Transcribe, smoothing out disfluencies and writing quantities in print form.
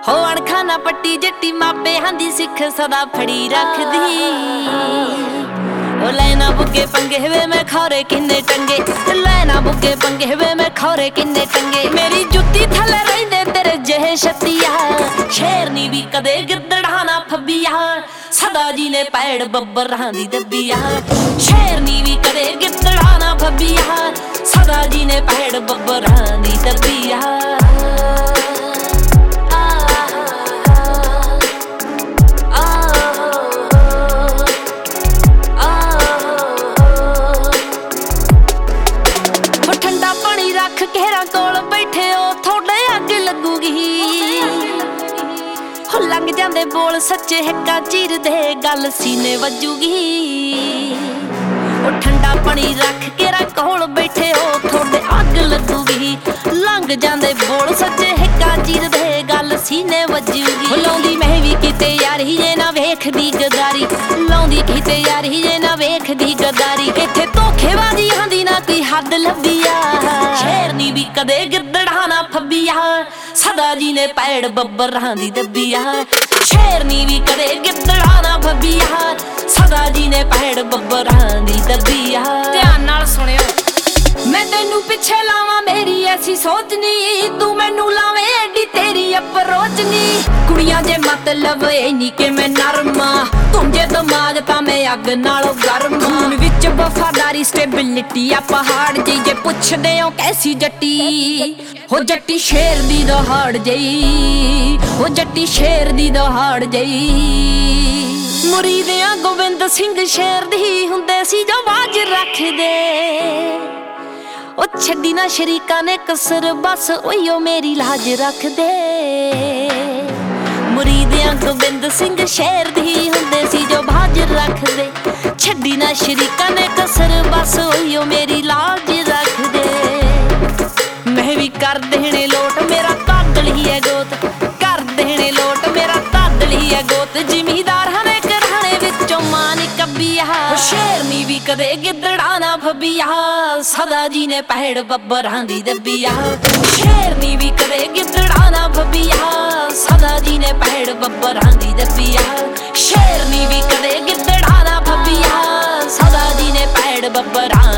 ਹੋ ਅਣਖਾਨਾ ਪੱਟੀ ਜੱਟੀ ਮਾਪੇ ਹਾਂਦੀ ਸਿੱਖ ਸਦਾ ਫੜੀ ਰੱਖਦੀ। ਉਹ ਲੈਣਾ ਬੁੱਗੇ ਪੰਗੇ ਵੇ ਮੈਂ ਖੌਰੇ ਕਿੰਨੇ ਟੰਗੇ, ਲੈਣਾ ਬੁੱਗੇ ਪੰਗੇ ਵੇ ਮੈਂ ਖੌਰੇ ਕਿੰਨੇ ਟੰਗੇ। ਮੇਰੀ ਜੁੱਤੀ ਥੱਲੇ ਰਹਿੰਦੇ ਤੇਰੇ ਜਿਹੇ ਛੱਤੀਆ, ਸ਼ੇਰਨੀ ਵੀ ਕਦੇ ਗਿੱਦੜਾਂ ਨਾ ਫੱਬੀਆ। ਸਦਾ ਜੀ ਨੇ ਪੈੜ ਬੱਬਰਾਂ ਦੀ ਦੱਬੀਆ, ਸ਼ੇਰਨੀ ਵੀ ਕਦੇ ਗਿੱਦੜਾਂ ਨਾ ਫੱਬੀਆ। ਸਦਾ ਜੀ ਨੇ ਪੈੜ ਬੱਬਰਾਂ ਦੀ ਦੱਬੀਆ। ਰੱਖ ਘੇਰਾ ਕੋਲ ਬੈਠੇ ਹੋ ਥੋੜੇ ਅੱਗ ਲੱਗੂਗੀ। ਹੋ ਲੰਘ ਜਾਂਦੇ ਬੋਲ ਸੱਚੇ ਹਿੱਕਾ ਚੀਰਦੇ ਗੱਲ ਸੀਨੇ ਵੱਜੂਗੀ। ਉਹ ਠੰਡਾ ਪਾਣੀ ਰੱਖ ਘੇਰਾ ਕੋਲ ਬੈਠੇ ਹੋ ਥੋੜੇ ਅੱਗ ਲੱਗੂਗੀ। ਲੰਘ ਜਾਂਦੇ ਬੋਲ ਸੱਚੇ ਹਿੱਕਾ ਚੀਰਦੇ ਗੱਲ ਸੀਨੇ ਵੱਜੂਗੀ। ਲਾਉਂਦੀ ਮੈਂ ਵੀ ਕਿਤੇ ਯਾਰੀ ਜੇ ਨਾ ਵੇਖਦੀ ਗਦਾਰੀ, ਲਾਉਂਦੀ ਕਿਤੇ ਯਾਰੀ ਜੇ ਨਾ ਵੇਖਦੀ ਗਦਾਰੀ। ਇੱਥੇ ਧੋਖੇਬਾਜ਼ੀ ਹੁੰਦੀ ਨਾ ਕੋਈ ਹੱਦ ਲੱਭੀਆ, ਸ਼ੇਰਨੀ ਵੀ ਕਦੇ ਗਿੱਦੜਾਂ ਨਾ ਫੱਬੀਆ। ਸਦਾ ਜੀ ਨੇ ਪੈੜ ਬੱਬਰਾਂ ਦੀ ਦੱਬੀਆ, ਸ਼ੇਰਨੀ ਵੀ ਕਦੇ ਗਿੱਦੜਾਂ ਨਾ ਫੱਬੀਆ। ਸਦਾ ਜੀ ਨੇ ਪੈੜ ਬੱਬਰਾਂ ਦੀ ਦੱਬੀਆ। ਧਿਆਨ ਨਾਲ ਸੁਣਿਓ, ਮੈਂ ਤੈਨੂੰ ਪਿੱਛੇ ਲਾਵਾਂ ਮੇਰੀ ਐਸੀ ਸੋਚ ਨੀ, ਤੂੰ ਮੈਨੂੰ ਲਾਵੇਂ ਐਡੀ ਤੇਰੀ ਅਪਰੋਚ ਨੀ। ਕੁੜੀਆਂ ਜੇ ਮਤਲਬ ਇਹ ਨੀ ਕਿ ਮੈਂ ਨਰਮਾ, ਤੂੰ ਜੇ ਦਿਮਾਗ ਤਾਂ ਮੈਂ ਅੱਗ ਨਾਲੋਂ ਗਰਮ। ਖੂਨ ਵਿੱਚ ਵਫਾਦਾਰੀ ਸਟੇਬਿਲਿਟੀ ਆ ਪਹਾੜ ਜਿਹੀ। ਜੇ ਪੁੱਛਦੇ ਹੋ ਕੈਸੀ ਜੱਟੀ, ਹੋ ਜੱਟੀ ਸ਼ੇਰ ਦੀ ਦਹਾੜ ਜਈ, ਹੋ ਜੱਟੀ ਸ਼ੇਰ ਦੀ ਦਹਾੜ ਜਈ। ਮੁਰੀਦਿਆਂ ਗੋਬਿੰਦ ਸਿੰਘ ਸ਼ੇਰ ਦੀ ਹੁੰਦੇ ਸੀ ਜੋ ਬਾਜ ਰੱਖਦੇ। ਉਹ ਛੱਡੀ ਨਾ ਸ਼ਰੀਕਾਂ ਨੇ ਕਸਰ ਬਸ ਉਹੀਓ ਮੇਰੀ ਲਾਜ ਰੱਖਦੇ। ਮੁਰੀਦਿਆਂ ਗੋਬਿੰਦ ਸਿੰਘ ਸ਼ੇਰ ਦੀ ਹੁੰਦੇ ਸੀ ਜੋ ਬਾਜ ਰੱਖਦੇ। ਛੱਡੀ ਨਾ ਸ਼ਰੀਕਾਂ ਨੇ ਕਸਰ ਬਸ ਉਹੀਓ ਮੇਰੀ ਲਾਜ ਰੱਖਦੇ। ਮੈਂ ਵੀ ਕਰ ਦੇਣੇ ਲੋਟ ਮੇਰਾ ਤਾਦਲ ਹੀ ਹੈ ਗੋਤ, ਕਰ ਦੇਣੇ ਲੋਟ ਮੇਰਾ ਤਾਦਲ ਹੀ ਹੈ ਗੋਤ। ਜ਼ਿਮੀਦਾਰਾਂ ਨੇ ਘਰਾਣੇ ਵਿੱਚੋਂ ਮਾਂ ਨੀ ਕੱਬੀਆ, ਸ਼ੇਰਨੀ ਵੀ ਕਦੇ ਗਿੱਦੜਾਂ ਨਾ ਫੱਬੀਆ। ਸਦਾ ਜੀ ਨੇ ਪੈੜ ਬੱਬਰਾਂ ਦੀ ਦੱਬੀਆ, ਸ਼ੇਰਨੀ ਵੀ ਕਦੇ ਗਿੱਦੜਾਂ ਨਾ ਫੱਬੀਆ। ਸਦਾ ਜੀ ਨੇ ਪੈੜ ਬੱਬਰਾਂ ਦੀ ਦੱਬੀਆ, ਸ਼ੇਰਨੀ ਵੀ ਕਦੇ ਗਿੱਦੜਾਂ ਨਾ ਫੱਬੀਆ। ਸਦਾ ਜੀ ਨੇ ਪੈੜ ਬੱਬਰਾਂ